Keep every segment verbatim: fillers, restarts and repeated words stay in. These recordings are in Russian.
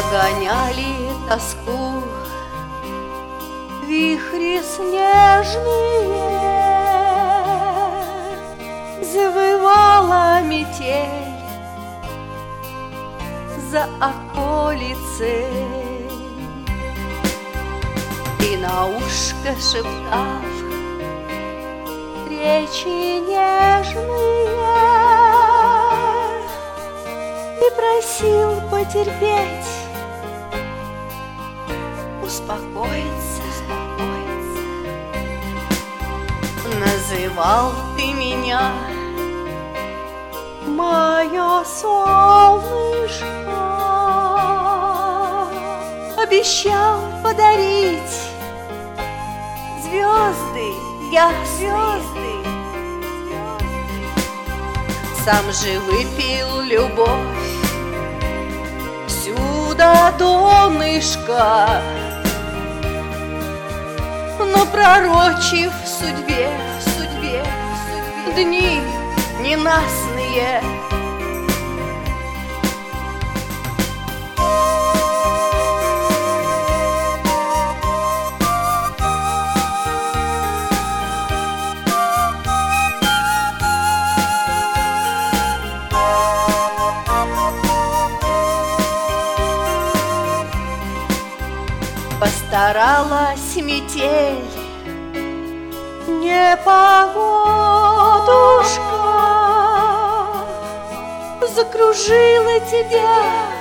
Нагоняли тоску вихри снежные, завывала метель за околицей. И на ушко шептал речи нежные и просил потерпеть, успокоиться, успокоиться. Называл ты меня мое солнышко, обещал подарить звезды, я звезды. Сам же выпил любовь всю до донышка, но пророчив в судьбе, в судьбе, в судьбе дни ненастные. Постаралась метель, непогодушка, закружила тебя,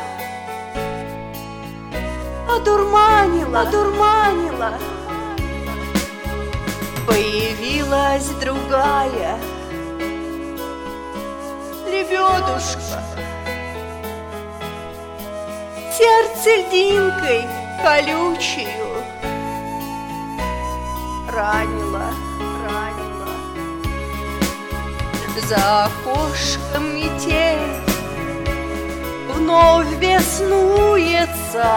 одурманила, одурманила. Появилась другая лебедушка, сердце льдинкой колючую ранила, ранила. За окошком метель вновь беснуется,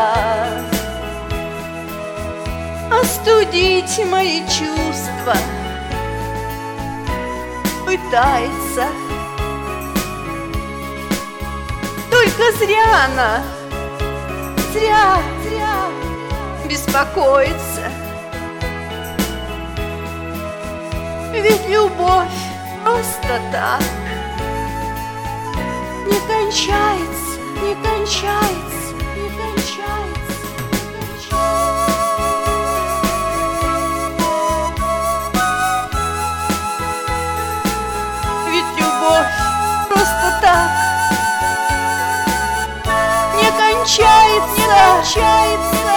остудить мои чувства пытается. Только зря она, зря, зря беспокоиться. Ведь любовь просто так не кончается, не кончается, не кончается, не кончается. Ведь любовь просто так не кончается, не кончается.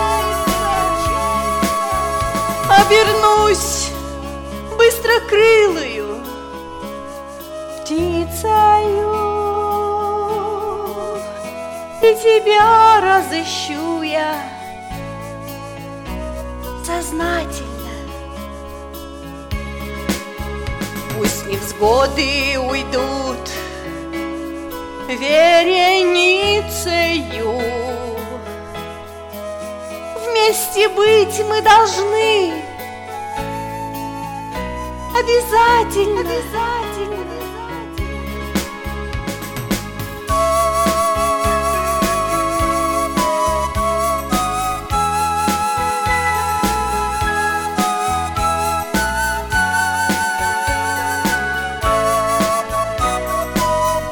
Обернусь быстрокрылую птицею, и тебя разыщу я сознательно. Пусть невзгоды уйдут вереницею, вместе быть мы должны обязательно, обязательно.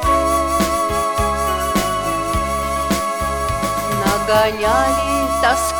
Нагоняли тоску